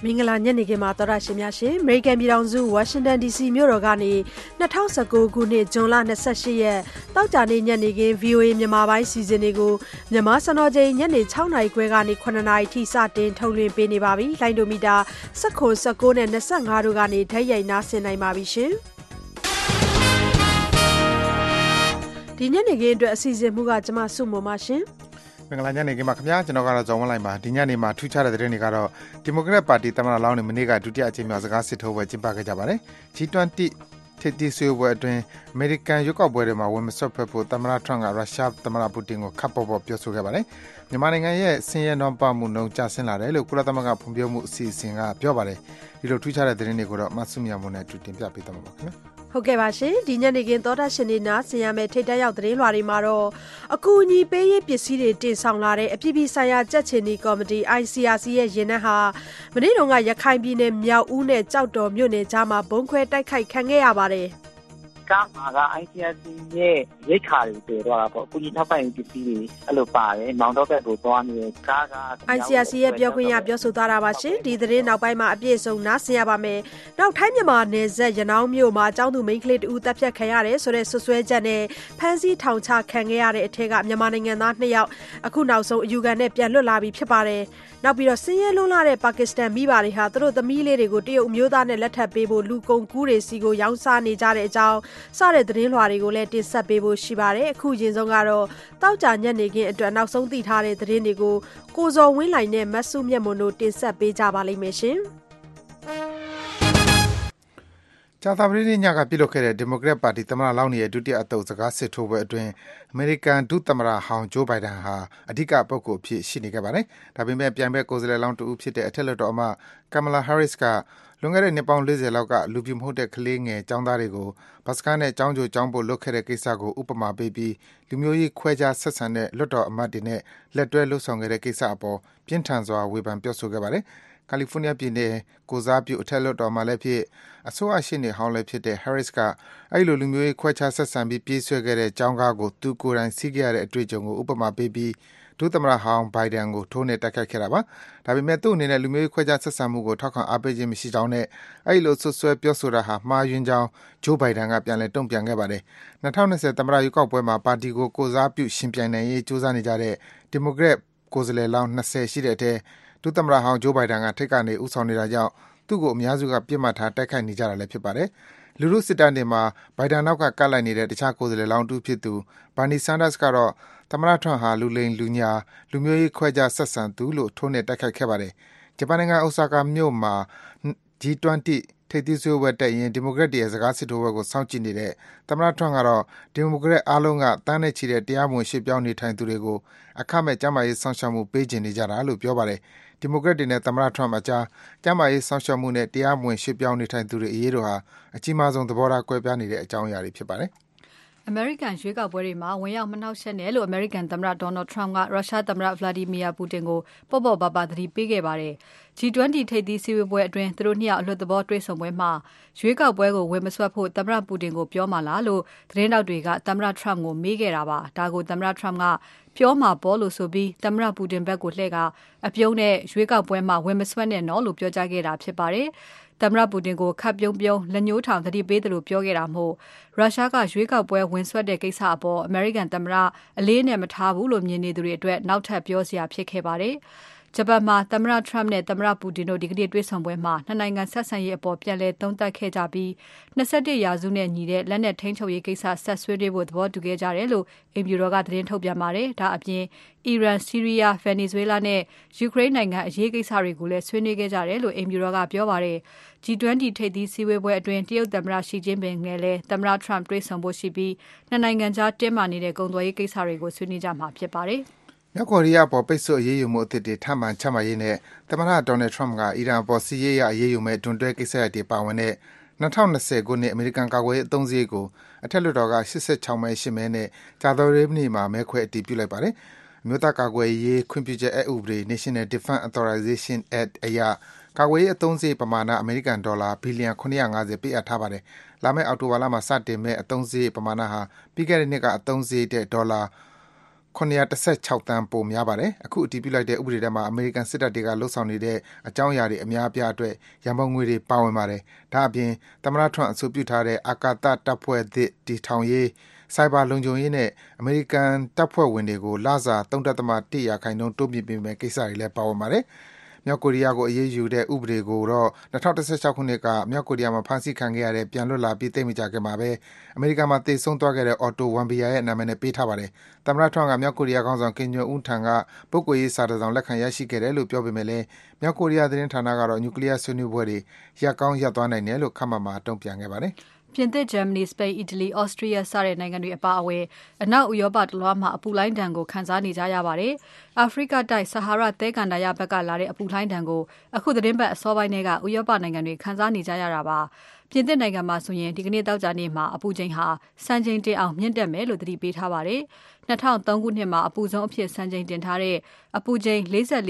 မင်္ဂလာညနေခင်းမှာတော်ရရှင်များရှင်အမေရိကန်ပြည်ထောင်စုဝါရှင်တန် DC မြို့တော်ကနေ2019ခုနှစ်ဇွန်လ28ရက်တောက်ကြနေ့ညနေခင်း VOA မြန်မာပိုင်းစီစဉ်တွေကိုမြန်မာစံတော်ချိန်ညနေ6နာရီခွဲကနေ9နာရီထိစတင်ထုတ်လွှင့်ပေးနေပါပြီ။လိုင်းဒိုမီတာ19နဲ့25တို့ကနေဓာတ်ရိုက်နားဆင်နိုင်ပါပြီရှင်။ဒီညနေခင်းအတွက်အစီအစဉ်မှုကကျွန်မစုမမရှင်မင်္ဂလာညနေခင်းပါခင်ဗျာကျွန်တော်ကတော့ဇော်ဝင်းလိုက်ပါဒီညနေမှာထူးခြားတဲ့သတင်းတွေကတော့ဒီမိုကရက်ပါတီသမ္မတလောင်းတွေမနေ့ကဒုတိယအကြိမ်မြောက်စကားစစ်ထိုးပွဲကျင်းပခဲ့ကြပါတယ် G20 ထိပ်သီးဆွေးနွေးပွဲအတွင်းအမေရိကန်ရွေးကောက်ပွဲတွေမှာဝင်မစွက်ဖက်ဖို့သမ္မတထရန့်ကရုရှားသမ္မတပူတင်ကိုခပ်ပေါ်ပေါ်ပြောဆိုခဲ့ပါတယ်မြန်မာနိုင်ငံရဲ့ဆင်းရဲနွမ်းပါမှုနှုန်းကျဆင်းလာတယ်လို့ကုလသမဂ္ဂဖွံ့ဖြိုးမှုအစီအစဉ်ကပြောပါတယ်ဒီလိုထူးခြားတဲ့သတင်းတွေကိုတော့မဆုမြတ်မွန်နဲ့အတူတင်ပြပေးသွားမှာပါခင်ဗျာဟုတ်ကဲ့ပါရှင်ဒီညနေခင်းသောတာရှင်နေနာဆင်ရမယ့်ထိတ်တန့်ရောက်သတင်းလွှာတွေမှာတော့အကူအညီပေးရေးပစ္စည်းတွေတင်ဆောင်လာတဲ့အပြည်ပြည်ဆိုင်ရာကြက်ချင်နီကော်မတီ ICRC ရဲ့ရင်နှန်းဟာမနေ့တုန်းကရခိုင်ပြည်နယ်မြောက်ဦးနဲ့ကြောက်တော်မြို့နယ်ကြားမှာဘုံခွဲတိုက်ခိုက်ခံခဲ့ရပါတယ်ကားမှာက ICRC ရဲ့ရိတ်ခါတွေတည်တော့တာပေါ့အကူကြီးထောက်ပံ့ရေးပစ္စည်းတွေအဲ့လိုပါတယ်မောင်တော့ဘက်ကိုသွားနေတဲ့ကားက ICRC ရဲ့ပြောခွင့်ရပြောဆိုသွားတာပါရှင်ဒီသတင်းနောက်ပိုင်းမှာအပြည့်စုံနားဆင်ရပါမယ်နောက်ထိုင်းမြန်မာနယ်စပ်ရနောင်းမြို့မှာအကြောင်းသူမိန်းကလေးတူတပ်ဖြတ်ခံရတယ်ဆိုတဲ့ဆွဆွဲချက်နဲ့ဖမ်းဆီးထောင်ချခံခဲ့ရတဲ့အထက်ကမြန်မာနိုင်ငံသား2ယောက်အခုနောက်ဆုံးအယူခံနဲ့ပြန်လွတ်လာပြီဖြစ်ပါတယ်နောက်ပြီးတော့ဆင်းရဲလွန်းလာတဲ့ပါကစ္စတန်မိဘတွေဟာသူတို့သမီးလေးတွေကိုတရုတ်အမျိုးသားနဲ့လက်ထပ်ပေးဖို့လူကုန်ကူးတွေစီကိုရောင်းစားနေကြတဲ့အကြောင်းစတဲ့သတင်းလွှာတွေကိုလည်းတင်ဆက်ပေးဖို့ရှိပါတယ်အခုရင်ဆုံးကတော့တောက်ကြညနေခင်းအတွက်နောက်ဆုံးသိထားတဲ့သတင်းတွေကိုကိုဇော်ဝင်းလိုင်နဲ့မတ်စုမြတ်မွန်တို့တင်ဆက်ပေးကြပါလိမ့်မယ်ရှင်ကြာသပတေးနေ့ညကပြုလုပ်ခဲ့တဲ့ဒီမိုကရက်ပါတီသမ္မတလောင်းရဲ့ဒုတိယအသုတ်စကားစစ်ထိုးပွဲအတွင်းအမေရိကန်ဒုသမ္မတဟောင်းဂျိုးဘိုင်ဒန်ဟာအဓိကပုဂ္ဂိုလ်အဖြစ်ရှိနေခဲ့ပါတယ်။ဒါပေမဲ့ပြိုင်ဘက်ကိုယ်စားလှယ်လောင်းတဦးဖြစ်တဲ့အထက်လွှတ်တော်အမတ်ကမ်မလာဟရစ်ကလွန်ခဲ့တဲ့နှစ်ပေါင်း40လောက်ကလူပြူမဟုတ်တဲ့ကလေးငယ်ကျောင်းသားတွေကိုဘတ်စကားနဲ့ကျောင်းကြိုကျောင်းပို့လုပ်ခဲ့တဲ့ကိစ္စကိုဥပမာပေးပြီးလူမျိုးရေးခွဲခြားဆက်ဆံတဲ့လွှတ်တော်အမတ်တွေနဲ့လက်တွဲလှုပ်ဆောင်ခဲ့တဲ့ကိစ္စအပေါ်ပြင်းထန်စွာဝေဖန်ပြောဆိုခဲ့ပါတယ်။ကယ်လီဖိုးနီးယားပြည်နယ်ကိုစားပြုအထက်လွှတ်တော်မှာလည်းဖြစ်အစိုးရရှေ့နေဟောင်းလည်းဖြစ်တဲ့ Harris ကအဲ့လိုလူမျိုးရေးခွဲခြားဆက်ဆံပြီးပြေးဆွဲခဲ့တဲ့ကျောင်းကားကိုသူကိုယ်တိုင်စီးခဲ့ရတဲ့အတွေ့အကြုံကိုဥပမာပေးပြီးဒုသမ္မတဟောင်းဘိုင်ဒန်ကိုထိုးနှက်တိုက်ခိုက်ခဲ့တာပါ။ဒါပေမဲ့သူ့အနေနဲ့လူမျိုးရေးခွဲခြားဆက်ဆံမှုကိုထောက်ခံအားပေးခြင်းမရှိကြောင်းနဲ့အဲ့လိုဆွဆွဲပြောဆိုတာဟာမှားယွင်းကြောင်းဂျိုးဘိုင်ဒန်ကပြန်လည်တုံ့ပြန်ခဲ့ပါတယ်။2020သမ္မတရွေးကောက်ပွဲမှာပါတီကိုကိုစားပြုရှင်ပြိုင်နိုင်ရေးကြိုးစားနေကြတဲ့ဒီမိုကရက်ကိုယ်စားလှယ်လောင်း20ရှိတဲ့အထက်ဒုသမ္မတဟောင်းဂျိုးဘိုင်ဒန်ကထိပ်ကနေဦးဆောင်နေတာကြောင့်သူ့ကိုအများစုကပြစ်မှတ်ထားတိုက်ခိုက်နေကြတာလည်းဖြစ်ပါတယ်။လူထုစစ်တမ်းတွေမှာဘိုင်ဒန်နောက်ကကပ်လိုက်နေတဲ့တခြားကိုယ်စားလှယ်လောင်းတူဖြစ်သူဘာနီဆန်ဒတ်စ်ကတော့သမ္မတထရန့်ဟာလူလိမ်လူညာလူမျိုးရေးခွဲခြားဆက်ဆံသူလို့ထိုးနှက်တိုက်ခိုက်ခဲ့ပါတယ်။ဂျပန်နိုင်ငံအိုဆာကာမြို့မှာ G20 ထိပ်သီးဆွေးနွေးပွဲတက်ရင်ဒီမိုကရက်တွေရဲ့စကားစစ်ထိုးပွဲကိုစောင့်ကြည့်နေတဲ့သမ္မတထရန့်ကတော့ဒီမိုကရက်အားလုံးကတန်းနဲ့ချီတဲ့တရားမဝင်ရှေ့ပြောင်းနေထိုင်သူတွေကိုအခမဲ့ကျန်းမာရေးစောင့်ရှောက်မှုပေးခြင်းနေကြတာလို့ပြောပါတယ်။ဒီမိုကရက်တွေနဲ့သမ္မတထရန့်အကြားကျန်းမာရေးစောင့်ရှောက်မှုနဲ့တရားမဝင်ရှေ့ပြောင်းနေထိုင်သူတွေအရေးတို့ဟာအကြီးမားဆုံးသဘောထားကွဲပြားနေတဲ့အကြောင်းအရာတွေဖြစ်ပါတယ်။အမေရိကန်ရွေးကောက်ပွဲတွေမှာဝင်ရောက်မနှောက်ယှက်နဲ့လို့အမေရိကန်သမ္မတ Donald Trump ကရုရှားသမ္မတ Vladimir Putin ကိုပေါ့ပေါ့ပါပါသတိပေးခဲ့ပါတယ်။ G20 ထိပ်သီးစည်းဝေးပွဲအတွင်းသူတို့နှစ်ယောက်အလွတ်သဘောတွေ့ဆုံပွဲမှာရွေးကောက်ပွဲကိုဝင်မစွက်ဖို့သမ္မတ Putin ကိုပြောမှလားလို့သတင်းတောက်တွေကသမ္မတ Trump ကိုမေးခဲ့တာပါ။ဒါကိုသမ္မတ Trump ကပြောမှာပေါ့လို့ဆိုပြီးသမ္မတ Putin ဘက်ကိုလှည့်ကအပြုံးနဲ့ရွေးကောက်ပွဲမှာဝင်မစွက်နဲ့နော်လို့ပြောကြားခဲ့တာဖြစ်ပါတယ်။သမ္မတပူတင်ကိုခပ်ပြုံးပြုံးလက်ညှိုးထောင်သတိပေးတယ်လို့ပြောခဲ့တာမို့ရုရှားကရွေးကောက်ပွဲဝင်ဆွတ်တဲ့ကိစ္စအပေါ်အမေရိကန်သမ္မတအလေးနဲ့မထားဘူးလို့မြင်နေသူတွေအတွက်နောက်ထပ်ပြောစရာဖြစ်ခဲ့ပါတယ်။ဂျပန်မှာသမ္မတ Trump နဲ့သမ္မတပူတင်တို့ဒီကနေ့တွေ့ဆုံပွဲမှာနှစ်နိုင်ငံဆက်ဆံရေးအပေါ်ပြန်လည်သုံးသပ်ခဲ့ကြပြီး21ရာစုနဲ့ညီတဲ့လက်နက်ထိန်းချုပ်ရေးကိစ္စဆက်ဆွေးနွေးဖို့သဘောတူခဲ့ကြတယ်လို့အိမ်ဖြူတော်ကသတင်းထုတ်ပြန်ပါတယ်။ဒါအပြင်အီရန်၊ဆီးရီးယား၊ဗင်နီဇွဲလားနဲ့ယူကရိန်းနိုင်ငံအရေးကိစ္စတွေကိုလည်းဆွေးနွေးခဲ့ကြတယ်လို့အိမ်ဖြူတော်ကပြောပါတယ်။ G20 ထိပ်သီးစည်းဝေးပွဲအတွင်းတရုတ်သမ္မတရှီကျင်းပင်နဲ့လည်းသမ္မတ Trump တွေ့ဆုံဖို့ရှိပြီးနှစ်နိုင်ငံကြားတင်းမာနေတဲ့ကုန်သွယ်ရေးကိစ္စတွေကိုဆွေးနွေးကြမှာဖြစ်ပါတယ်။မြောက်ကိုရီးယားအပေါ်ပိတ်ဆို့အရေးယူမှုအသစ်တွေထပ်မံချမှတ်ရေးနဲ့သမ္မတ Donald Trump ကအီရန်အပေါ်စစ်ရေးအရအရေးယူမဲ့တွန်တွဲကိစ္စရပ်တွေပါဝင်တဲ့2020ခုနှစ်အမေရိကန်ကာကွယ်ရေးအသုံးစရိတ်ကိုအထက်လွှတ်တော်က86မဲ8မဲနဲ့ကြာသပတေးနေ့မှာမဲခွဲအတည်ပြုလိုက်ပါတယ်။အမျိုးသားကာကွယ်ရေးခွင့်ပြုချက်အက်ဥပဒေ National Defense Authorization Act အရကာကွယ်ရေးအသုံးစရိတ်ပမာဏအမေရိကန်ဒေါ်လာဘီလီယံ950ပေးအပ်ထားပါတယ်။လာမယ့်အောက်တိုဘာလမှာစတင်မဲ့အသုံးစရိတ်ပမာဏဟာပြီးခဲ့တဲ့နှစ်ကအသုံးစရိတ်တဲ့ဒေါ်လာ 916တန်းပိုများပါတယ်။အခုအတည်ပြုလိုက်တဲ့ဥပဒေထဲမှာအမေရိကန်စစ်တပ်တွေကလှုပ်ဆောင်နေတဲ့အကြောင်းအရာတွေအများအပြားအတွက်ရန်ပုံငွေတွေပါဝင်ပါတယ်။ဒါအပြင်သမ္မတထရန့်အဆိုပြုထားတဲ့အာကာသတပ်ဖွဲ့သစ်တည်ထောင်ရေးစိုက်ဘာလုံခြုံရေးနဲ့အမေရိကန်တပ်ဖွဲ့ဝင်တွေကိုလစာ 3.1% တိုးမြှင့်ပေးမယ့်ကိစ္စတွေလည်းပါဝင်ပါတယ်။မြောက်ကိုရီးယားကိုအရေးယူတဲ့ဥပဒေကိုတော့2016ခုနှစ်ကမြောက်ကိုရီးယားမှာဖမ်းဆီးခံခဲ့ရတဲ့ပြန်လွတ်လာပြီးသိပ်မကြာခင်မှာပဲအမေရိကန်မှာတည်ဆုံသွားခဲ့တဲ့ Otto Warmbier ရဲ့နာမည်နဲ့ပေးထားပါတယ်။သမ္မတထရန့်ကမြောက်ကိုရီးယားခေါင်းဆောင်ကင်ဂျုံအွန်းထံကပုဂ္ဂိုလ်ရေးစာတစ်စောင်လက်ခံရရှိခဲ့တယ်လို့ပြောပေမဲ့လည်းမြောက်ကိုရီးယားသတင်းဌာနကတော့နျူကလ িয়ার ဆွေးနွေးပွဲတွေရပ်ကောင်းရပ်သွားနိုင်တယ်လို့ခန့်မှန်းမှာတုံ့ပြန်ခဲ့ပါတယ်။ပြင်သစ် Germany, Spain, Italy, Austria စတဲ့နိုင်ငံတွေအပါအဝင်အနောက်ဥရောပတလွှားမှာအပူလှိုင်းဒဏ်ကိုခံစားနေကြရပါတယ်။ အာဖရိကတိုက်ဆာဟာရသဲကန္တာရဘက်ကလာတဲ့အပူလှိုင်းဒဏ်ကိုအခုသတင်းပတ်အစောပိုင်းကဥရောပနိုင်ငံတွေခံစားနေကြရတာပါ။ပြင်သစ်နိုင်ငံမှာဆိုရင်ဒီကနေ့သောကြာနေ့မှာအပူချိန်ဟာစံချိန်တင်အောင်မြင့်တက်မယ်လို့သတိပေးထားပါတယ်။2003ခုနှစ်မှာအပူဆုံးအဖြစ်စံချိန်တင်ထားတဲ့အပူချိန်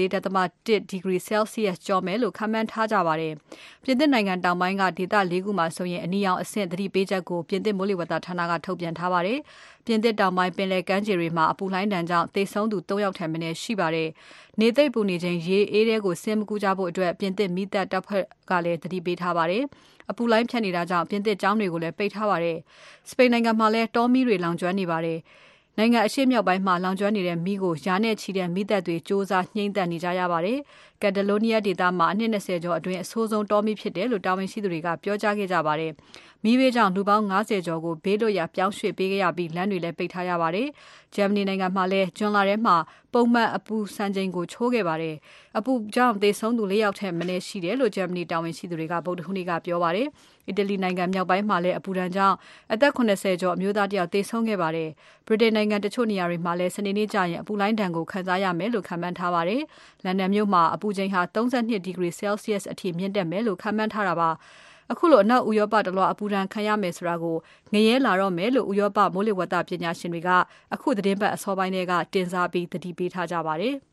44.1 ဒီဂရီ Celsius ကျော်မယ်လို့ခန့်မှန်းထားကြပါတယ်။ပြင်သစ်နိုင်ငံတောင်ပိုင်းကဒေသ 4 ခုမှာဆိုရင်အနီရောင်အဆင့်သတိပေးချက်ကိုပြင်သစ်မိုးလေဝသဌာနကထုတ်ပြန်ထားပါတယ်။ပြင်သစ်တောင်ပိုင်းပင်လယ်ကမ်းခြေတွေမှာအပူလှိုင်းဒဏ်ကြောင့်သေဆုံးသူ3ယောက်ထက်မနည်းရှိပါတယ်။နေသိပ်ပူနေချိန်ရေအေးတဲကိုဆင်းမကူးကြဖို့အတွက်ပြင်သစ်မီးသတ်တပ်ဖွဲ့ကလည်းသတိပေးထားပါတယ်။အပူလှိုင်းဖြတ်နေတာကြောင့်ပြင်သစ်ကျောင်းတွေကိုလည်းပိတ်ထားပါတယ်။စပိန်နိုင်ငံမှာလည်းတောမီးတွေလောင်ကျွမ်းနေပါတယ်။နိုင်ငံအရှေ့မြောက်ပိုင်းမှာလောင်ကျွမ်းနေတဲ့မီးကိုရာနဲ့ချီတဲ့မီးတပ်တွေစ조사ညှိမ့်သက်နေကြရပါတယ်။ကက်တလိုနီးယားဒေသမှာအနှစ်20ကျော်အတွင်းအဆိုးဆုံးတောမီးဖြစ်တယ်လို့တာဝန်ရှိသူတွေကပြောကြားခဲ့ကြပါတယ်။မီးဘေးကြောင့်လူပေါင်း90ကျော်ကိုဘေးလွတ်ရာပြောင်းရွှေ့ပေးခဲ့ရပြီးလမ်းတွေလည်းပိတ်ထားရပါတယ်။ဂျာမနီနိုင်ငံမှာလည်းဂျွန်လထဲမှာပုံမှန်အပူစံချိန်ကိုချိုးခဲ့ပါတယ်။အပူကြောင့်သေဆုံးသူ4ယောက်ထက်မနည်းရှိတယ်လို့ဂျာမနီတာဝန်ရှိသူတွေကဗုဒ္ဓဟူးနေ့ကပြောပါတယ်။အီတလီနိုင်ငံမြောက်ပိုင်းမှာလည်းအပူဒဏ်ကြောင့်အသက်80ကျော်အမျိုးသားတယောက်သေဆုံးခဲ့ပါတယ်။ဗြိတိန်နိုင်ငံတချို့နေရာတွေမှာလည်းစနေနေ့ကျရင်အပူလိုင်းဒဏ်ကိုခံစားရမယ်လို့ခန့်မှန်းထားပါတယ်။လန်ဒန်မြို့မှာအပူချိန်ဟာ32ဒီဂရီ Celsius အထိမြင့်တက်မယ်လို့ခန့်မှန်းထားတာပါ။အခုလိုအနောက်ဥရောပတလွှားအပူဒဏ်ခံရမယ်ဆိုတာကိုငရဲလာတော့မယ်လို့ဥရောပမိုးလေဝသပညာရှင်တွေကအခုသတင်းပတ်အစောပိုင်းကတင်စားပြီးသတိပေးထားကြပါတယ်။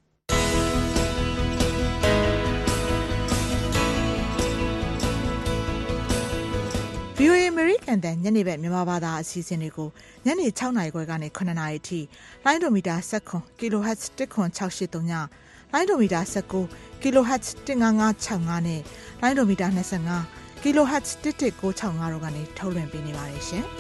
VOA American တန်ညနေဘက်မြန်မာဘာသာအစီအစဉ်တွေကိုညနေ6နာရီခွဲကနေ9နာရီအထိလိုင်းဒိုမီတာ16 kHz 10683ညလိုင်းဒိုမီတာ19 kHz 15565နဲ့လိုင်းဒိုမီတာ25 kHz 11965တို့ကနေထုတ်လွှင့်ပေးနေပါတယ်ရှင်။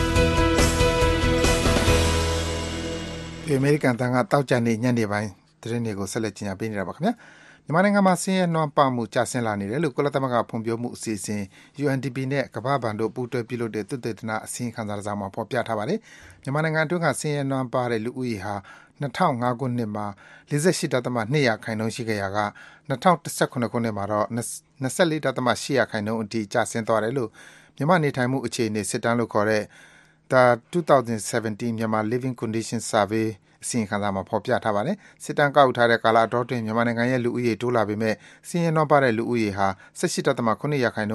ဒီအမေရိကန်တန်ကတောက်ကြနေညနေပိုင်းသတင်းတွေကိုဆက်လက်ကြီးညာပေးနေတာပါခင်ဗျာ။မြန်မာနိုင်ငံမှာဆင်းရဲနွမ်းပါမှုကျဆင်းလာနေတယ်လို့ကုလသမဂ္ဂဖွံ့ဖြိုးမှုအစီအစဉ် UNDP နဲ့ကမ္ဘာ့ဘဏ်တို့ပူးတွဲပြုလုပ်တဲ့သုတေသနအစီရင်ခံစာတစ်စောင်မှာဖော်ပြထားပါတယ်။မြန်မာနိုင်ငံအတွင်းကဆင်းရဲနွမ်းပါတဲ့လူဦးရေဟာ2005ခုနှစ်မှာ 48.2% ရှိခဲ့ရာက2019ခုနှစ်မှာတော့ 24.8% အထိကျဆင်းသွားတယ်လို့မြန်မာနေထိုင်မှုအခြေအနေစစ်တမ်းလို့ခေါ်တဲ့ The 2017 Myanmar Living Conditions Survey အစီရင်ခံစာမှာဖော်ပြထားပါတယ်။စစ်တမ်းကောက်ထားတဲ့ကာလအတောအတွင်းမြန်မာနိုင်ငံရဲ့လူဦးရေတိုးလာပေမဲ့ဆင်းရဲနွမ်းပါတဲ့လူဦးရေဟာ 18.9% ကနေ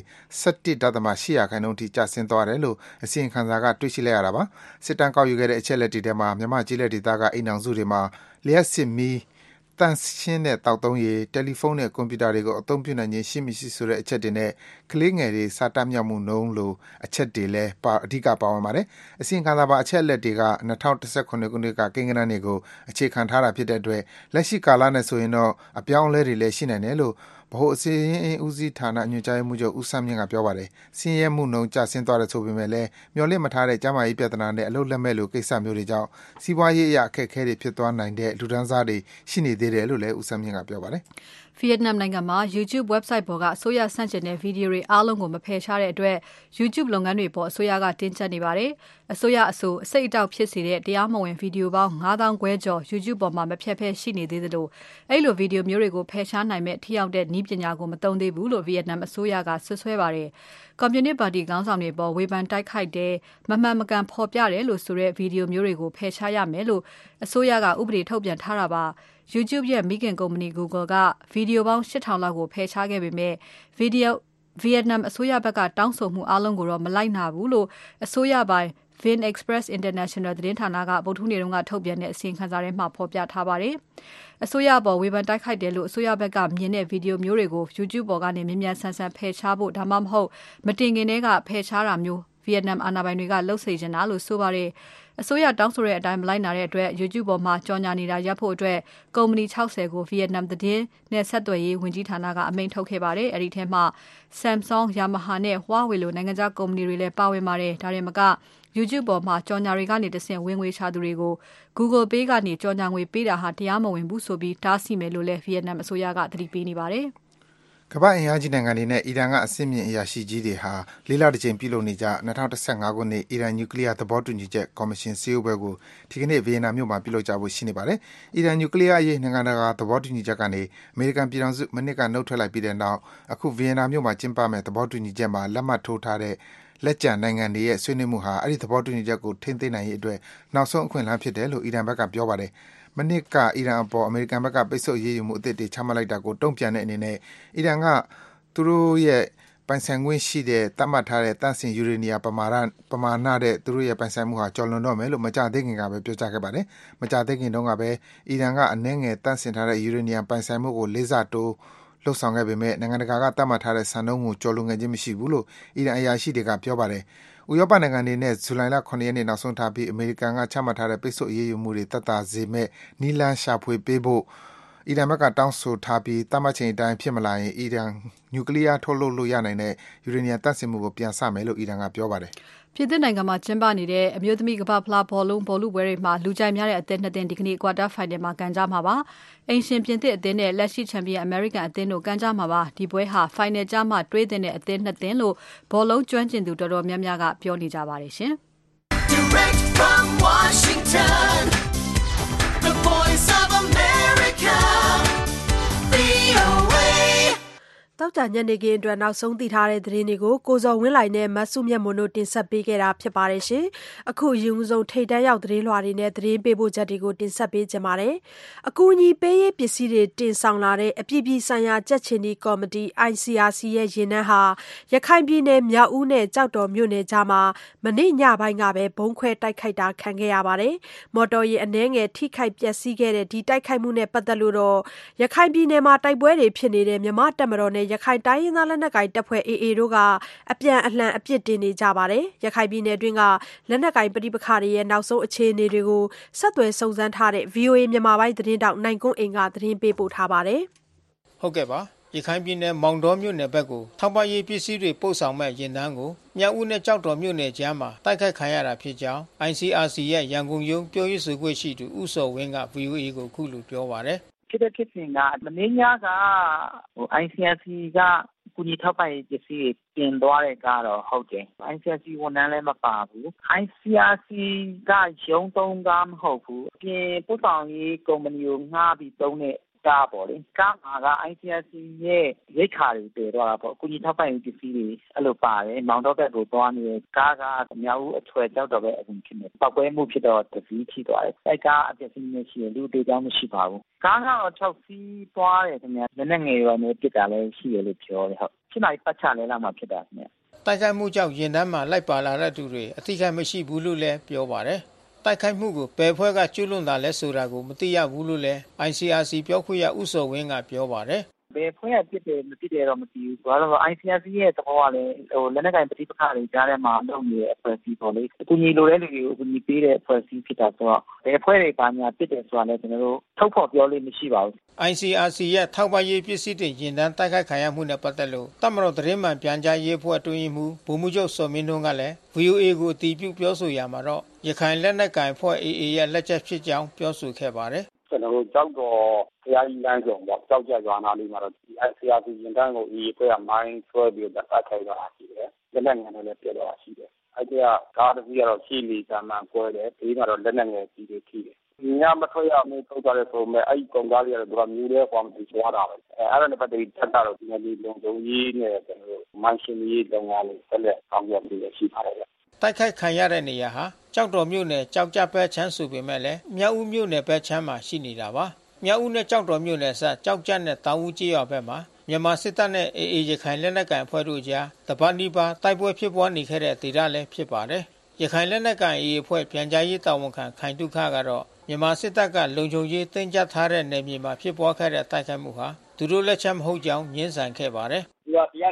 17.8% အထိကျဆင်းသွားတယ်လို့အစီရင်ခံစာကတွေ့ရှိလိုက်ရတာပါ။စစ်တမ်းကောက်ယူခဲ့တဲ့အချက်အလက်တွေထဲမှာမြန်မာကျေးလက်ဒေသကအိမ်ထောင်စုတွေမှာလျှပ်စစ်မီးတန့်ရှင်းတဲ့သောက်သုံးရည်တယ်လီဖုန်းနဲ့ကွန်ပျူတာတွေကိုအသုံးပြုနိုင်ခြင်းရှိမရှိဆိုတဲ့အချက်တွေနဲ့ကလေးငယ်တွေစာတတ်မြောက်မှုနှုန်းလိုအချက်တွေလည်းအဓိကပါဝင်ပါတယ်။အစီရင်ခံစာပါအချက်အလက်တွေက2019ခုနှစ်ကကိန်းဂဏန်းတွေကိုအခြေခံထားတာဖြစ်တဲ့အတွက်လက်ရှိကာလနဲ့ဆိုရင်တော့အပြောင်းအလဲတွေလည်းရှိနိုင်တယ်လို့ဗဟိုအစီရင်ဦးစီးဌာနညွှန်ကြားရေးမှူးချုပ်ဦးဆန်းမြင့်ကပြောပါတယ်။ဆင်းရဲမှုနှုန်းကျဆင်းသွားတယ်ဆိုပေမဲ့လည်းမျှော်လင့်မထားတဲ့ကျန်းမာရေးပြဿနာနဲ့အလုပ်လက်မဲ့လိုကိစ္စမျိုးတွေကြောင့်စီးပွားရေးအရအခက်အခဲတွေဖြစ်သွားနိုင်တဲ့လူဒန်းစားတွေရှိနေသေးတယ်လို့လည်းဦးဆန်းမြင့်ကပြောပါတယ်။ Vietnam နိုင်ငံမှာ YouTube website ပေါ်ကအစိုးရဆန့်ကျင်တဲ့ဗီဒီယိုတွေအားလုံးကိုမဖယ်ရှားတဲ့အတွက် YouTube လုပ်ငန်းတွေပေါ်အစိုးရကတင်းကျပ်နေပါတယ်။အစိုးရအဆိုအစိတ်အတောက်ဖြစ်စေတဲ့တရားမဝင်ဗီဒီယိုပေါင်း9000ခွဲကျော် YouTube ပေါ်မှာမဖျက်ဖဲရှိနေသေးသလိုအဲ့လိုဗီဒီယိုမျိုးတွေကိုဖယ်ရှားနိုင်မဲ့ထိရောက်တဲ့နည်းပညာကိုမသုံးသေးဘူးလို့ Vietnam အစိုးရကဆွဆွဲပါတယ်။ ကွန်မြူနစ်ပါတီခေါင်းဆောင်တွေပေါ်ဝေဖန်တိုက်ခိုက်တဲ့မမှန်မကန်ဖော်ပြတယ်လို့ဆိုတဲ့ဗီဒီယိုမျိုးတွေကိုဖယ်ရှားရမယ်လို့အစိုးရကဥပဒေထုတ်ပြန်ထားတာပါ။ YouTube ရဲ့မိခင်ကုမ္ပဏီ Google ကဗီဒီယိုပေါင်း 8000 လောက်ကိုဖယ်ရှားခဲ့ပေမဲ့Vietnam အစိုးရဘက်ကတောင်းဆိုမှုအားလုံးကိုတော့မလိုက်နာဘူးလို့အစိုးရပိုင် VinExpress International သတင်းဌာနကဗုဒ္ဓဟူးနေ့ကထုတ်ပြန်တဲ့အစီရင်ခံစာထဲမှာဖော်ပြထားပါတယ်။အစိုးရပေါ်ဝေဖန်တိုက်ခိုက်တယ်လို့အစိုးရဘက်ကမြင်တဲ့ဗီဒီယိုမျိုးတွေကို YouTube ပေါ်ကနေမြန်မြန်ဆန်ဆန်ဖယ်ရှားဖို့ဒါမှမဟုတ်မတင်ခင်တည်းကဖယ်ရှားတာမျိုးVietnam အာဏာပိုင်တွေကလှုပ်စေချင်တာလို့ဆိုပါတယ်။အစိုးရတောင်းဆိုတဲ့အတိုင်းမလိုက်နာတဲ့အတွက် YouTube ပေါ်မှာကြော်ညာနေတာရပ်ဖို့အတွက်ကုမ္ပဏီ60ကို Vietnam သတင်းနဲ့ဆက်သွယ်ရေးဝန်ကြီးဌာနကအမိန့်ထုတ်ခဲ့ပါတယ်။အဲဒီထဲမှာ Samsung, Yamaha နဲ့ Huawei လိုနိုင်ငံခြားကုမ္ပဏီတွေလည်းပါဝင်ပါတယ်။ဒါတွေမကYouTube ပေါ်မှာကြော်ညာတွေကနေတဆင့်ဝင်ငွေချသူတွေကို Google Pay ကနေကြော်ညာငွေပေးတာဟာတရားမဝင်ဘူးဆိုပြီးတားဆီးမယ်လို့လည်း Vietnam အစိုးရကသတိပေးနေပါတယ်။ကမ္ဘာ့အင်အားကြီးနိုင်ငံတွေနဲ့အီရန်ကအဆင့်မြင့်အရာရှိကြီးတွေဟာလေးလတစ်ကြိမ်ပြုလုပ်နေကြ2015ခုနှစ်အီရန်နျူကလ িয়ার သဘောတူညီချက်ကော်မရှင်စည်းဝေးပွဲကိုဒီကနေ့ဗီယက်နမ်မြို့မှာပြုလုပ်ကြဖို့ရှိနေပါတယ်။အီရန်နျူကလ িয়ার အရေးနိုင်ငံတကာသဘောတူညီချက်ကနေအမေရိကန်ပြည်ထောင်စုမနှစ်ကနှုတ်ထွက်လိုက်ပြီးတဲ့နောက်အခုဗီယက်နမ်မြို့မှာကျင်းပမယ့်သဘောတူညီချက်မှာလက်မှတ်ထိုးထားတဲ့လက်ကျန်နိုင်ငံတွေရဲ့ဆွေးနွေးမှုဟာအဲဒီသဘောတူညီချက်ကိုထိန်းသိမ်းနိုင်ရေးအတွက်နောက်ဆုံးအခွင့်အလမ်းဖြစ်တယ်လို့အီရန်ဘက်ကပြောပါတယ်။မနှစ်ကအီရန်အပေါ်အမေရိကန်ဘက်ကပိတ်ဆို့အရေးယူမှုအသစ်တွေချမှတ်လိုက်တာကိုတုံ့ပြန်တဲ့အနေနဲ့အီရန်ကသူတို့ရဲ့ပိုင်ဆိုင်ခွင့်ရှိတဲ့သတ်မှတ်ထားတဲ့တန့်စင်ယူရေနီယာပမာဏတဲ့သူတို့ရဲ့ပိုင်ဆိုင်မှုဟာကျော်လွန်တော့မယ်လို့မကြသေးခင်ကပဲပြောကြားခဲ့ပါတယ်။မကြသေးခင်တုန်းကပဲအီရန်ကအနှဲငယ်တန့်စင်ထားတဲ့ယူရေနီယာပိုင်ဆိုင်မှုကိုလေးစားတိုးလှုပ်ဆောင်ခဲ့ပေမဲ့နိုင်ငံတကာကသတ်မှတ်ထားတဲ့စံနှုန်းကိုကျော်လွန်ခဲ့ခြင်းမရှိဘူးလို့အီရန်အရာရှိတွေကပြောပါတယ်။ဥရောပနိုင်ငံတွေနဲ့ဇူလိုင်လ9ရက်နေ့နောက်ဆုံးထားပြီးအမေရိကန်ကချမှတ်ထားတဲ့ပိတ်ဆို့အရေးယူမှုတွေသက်သာစေမဲ့နည်းလမ်းရှာဖွေပေးဖို့အီရန်ဘက်ကတောင်းဆိုထားပြီးသတ်မှတ်ချိန်အတိုင်းဖြစ်မလာရင်အီရန်နျူကလ িয়ার ထုတ်လုပ်လို့ရနိုင်တဲ့ယူရေနီယာတန့်စင်မှုကိုပြန်စမယ်လို့အီရန်ကပြောပါတယ်။ပြင်သစ်နိုင်ငံမှာကျင်းပနေတဲ့အမျိုးသမီးကမ္ဘာဖလားဘောလုံးပွဲတွေမှာလူကြိုက်များတဲ့အသင်းနှစ်သင်းဒီကနေ့ quarter final မှာကန်ကြမှာပါ။အိမ်ရှင်ပြင်သစ်အသင်းနဲ့လက်ရှိချန်ပီယံအမေရိကန်အသင်းတို့ကန်ကြမှာပါ။ဒီပွဲဟာ final ကျမှတွေးတဲ့အသင်းနှစ်သင်းလို့ဘောလုံးကျွမ်းကျင်သူတော်တော်များများကပြောနေကြပါတယ်ရှင်။ Direct from Washington The Voice of America တောက်ကြညနေခင်းအတွက်နောက်ဆုံးသိထားတဲ့သတင်းတွေကိုကိုဇော်ဝင်းလိုက်နဲ့မဆုမြတ်မွန်တို့တင်ဆက်ပေးခဲ့တာဖြစ်ပါတယ်ရှင်။အခုယူံစုံထိတ်တန်းရောက်သတင်းလွှာတွေနဲ့သတင်းပေးပို့ချက်တွေကိုတင်ဆက်ပေးကြပါမယ်။အကူအညီပေးရေးပစ္စည်းတွေတင်ဆောင်လာတဲ့အပြည်ပြည်ဆိုင်ရာကြက်ချင်ဒီကော်မတီ ICRC ရဲ့ရင်နှန်းဟာရခိုင်ပြည်နယ်မြောက်ဦးနဲ့ကြောက်တော်မြို့နယ်ကြားမှာမနေ့ညပိုင်းကပဲဘုံခွဲတိုက်ခိုက်တာခံခဲ့ရပါတယ်။မော်တော်ယာဉ်အနှဲငယ်ထိခိုက်ပျက်စီးခဲ့တဲ့ဒီတိုက်ခိုက်မှုနဲ့ပတ်သက်လို့တော့ရခိုင်ပြည်နယ်မှာတိုက်ပွဲတွေဖြစ်နေတဲ့မြန်မာတပ်မတော်နဲ့ရခိုင်တိုင်းရင်းသားလက်နက်ကိုင်တပ်ဖွဲ့ AA တို့ကအပြန်အလှန်အပြစ်တင်နေကြပါတယ်။ရခိုင်ပြည်နယ်တွင်းကလက်နက်ကိုင်ပဋိပက္ခတွေရဲ့နောက်ဆုံးအခြေအနေတွေကိုဆက်သွယ်စုံစမ်းထားတဲ့ VOA မြန်မာပိုင်းသတင်းတောက်နိုင်ကွန်းအိမ်ကသတင်းပေးပို့ထားပါတယ်။ဟုတ်ကဲ့ပါ။ရခိုင်ပြည်နယ်မောင်တောမြို့နယ်ဘက်ကိုထောက်ပံ့ရေးပစ္စည်းတွေပို့ဆောင်မဲ့ယာဉ်တန်းကိုမြောက်ဦးနဲ့ကြောက်တော်မြို့နယ်ကြားမှာတိုက်ခိုက်ခံရတာဖြစ်ကြောင်း ICRC ရဲ့ရန်ကုန်ရုံးပြောရေးဆိုခွင့်ရှိသူဦးစောဝင်းက VOA ကိုခုလိုပြောပါတယ်။ဖြစ်တဲ့ဖြစ်စဉ်ကမင်းညာကICRC ကကူညီထောက်ပံ့ရေးပစ္စည်းတွေတင်သွားတဲ့ကားတော့ဟုတ်တယ်။ ICRC ဝန်ထမ်းလည်းမပါဘူး။ ICRC ကရုံးသုံးကားမဟုတ်ဘူး။ပြင်ပို့ဆောင်ရေးကုမ္ပဏီကိုငှားပြီးသုံးတဲ့ကားပေါ့လေ။ကားမှာက ICRC ရဲ့ရိတ်ခါတွေတည်သွားတာပေါ့။ကူညီထောက်ပံ့ရေးပစ္စည်းတွေအဲ့လိုပါတယ်။မောင်တော်ဘက်ကိုသွားနေတဲ့ကားကမြောက်ဦးအထွေကြောက်တော်ဘက်အဝင်ဖြစ်နေ။ပောက်ကွဲမှုဖြစ်တော့တစီးထိသွားတယ်။အဲ့ကားအပျက်စီးမရှိဘူး။လူတွေကြောင့်မရှိပါဘူး။ကားကတော့6စီးသွားတယ်ခင်ဗျ။လက်နက်ငယ်ရောနဲ့ပစ်တာလည်းရှိတယ်လို့ပြောတယ်ဟုတ်။ဖြစ်နိုင်ပတ်ချလဲလာမှဖြစ်တာခင်ဗျ။တိုက်ခိုက်မှုကြောင့်ရင်တန်းမှာလိုက်ပါလာတဲ့သူတွေအထိခိုက်မရှိဘူးလို့လည်းပြောပါတယ်။တိုက်ခိုက်မှုကိုဘယ်ဖွဲ့ကကျူးလွန်တာလဲဆိုတာကိုမသိရဘူးလို့လည်း ICRC ပြောခွင့်ရဦးစောဝင်းကပြောပါတယ်။ဘယ်ဖွဲ့ကပြစ်တယ်မသိတယ်တော့မသိဘူး။ဘာလို့လဲ ICRC ရဲ့သဘောကလည်းလက်နက်ကိုင်ပဋိပက္ခတွေကြားထဲမှာလုပ်နေတဲ့အဖွဲ့အစည်းပေါ့လေ။အကူအညီလိုတဲ့လူတွေကိုအကူအညီပေးတဲ့အဖွဲ့အစည်းဖြစ်တာဆိုတော့ဘယ်ဖွဲ့တွေဘာညာပြစ်တယ်ဆိုတာလည်းကျွန်တော်တို့ထုတ်ဖော်ပြောလို့မရှိပါဘူး။ ICRC ရဲ့ထောက်ပံ့ရေးပစ္စည်းတွေရင်တန်းတိုက်ခိုက်ခံရမှုနဲ့ပတ်သက်လို့တပ်မတော်သတင်းမှန်ပြန်ကြားရေးအဖွဲ့အတွင်းမှူးဗိုလ်မှူးချုပ်စောမင်းထွန်းကလည်း VOA ကိုအတည်ပြုပြောဆိုရမှာတော့ရခိုင်လက်နက်ကိုင်အဖွဲ့ AA ရဲ့လက်ချက်ဖြစ်ကြောင်းပြောဆိုခဲ့ပါတယ်။ကျွန်တော်တို့ကြောက်တော်ဖျားကြီးလမ်းဆောင်ပေါ့ကြောက်ကြရွာနာလေးမှာတော့ ICRC ရင်တန်းကို AA ဖွဲ့ကမိုင်းဆွဲပြီးတော့တိုက်ခိုက်တာရှိတယ်။လက်နက်ငယ်နဲ့လည်းပြတော့ရှိတယ်။အဲ့ဒီကကားတစ်စီးကတော့ရှေ့လီကမှန်ကွဲတယ်။ဒီမှာတော့လက်နက်ငယ်ကြီးတွေထိတယ်။ညမထွက်ရမယ်ထုတ်ကြတယ်ဆိုမဲ့အဲ့ဒီကောင်ကားလေးကတော့သူကမြူတဲ့ကွာမတီသွားတာပဲအဲ့ဒါနဲ့ပတ်သက်ပြီးတက်တာတော့ဒီနေ့လုံခြုံရေးနဲ့ကျွန်တော်တို့မိုင်းရှင်းရေးလုပ်ငန်းလေးဆက်လက်ဆောင်ရွက်ပြီးရှိပါတယ်တိုက်ခိုက်ခံရတဲ့နေရာဟာကြောက်တော်မြို့နယ်ကြောက်ကြဘက်ချမ်းဆိုပေမဲ့လည်းမြောက်ဦးမြို့နယ်ဘက်ချမ်းမှာရှိနေတာပါမြောက်ဦးနဲ့ကြောက်တော်မြို့နယ်ဆက်ကြောက်ကြနဲ့တောင်ဦးကျေးရွာဘက်မှာမြန်မာစစ်တပ်နဲ့ AA ရခိုင်လက်နက်ကိုင်အဖွဲ့တို့ကြားတပတ်နီးပါးတိုက်ပွဲဖြစ်ပွားနေခဲ့တဲ့ဒေသလည်းဖြစ်ပါတယ်ရခိုင်လက်နက်ကိုင် AA အဖွဲ့ပြန်ကြားရေးတာဝန်ခံခိုင်တုခကတော့မြန်မာစစ်တပ်ကလုံခြုံရေးတင်းကျပ်ထားတဲ့နယ်မြေမှာဖြစ်ပွားခဲ့တဲ့တိုက်ခိုက်မှုဟာသူတို့လက်ချက်မဟုတ်ကြောင်းညှင်းဆန်ခဲ့ပါတယ်သူကတရား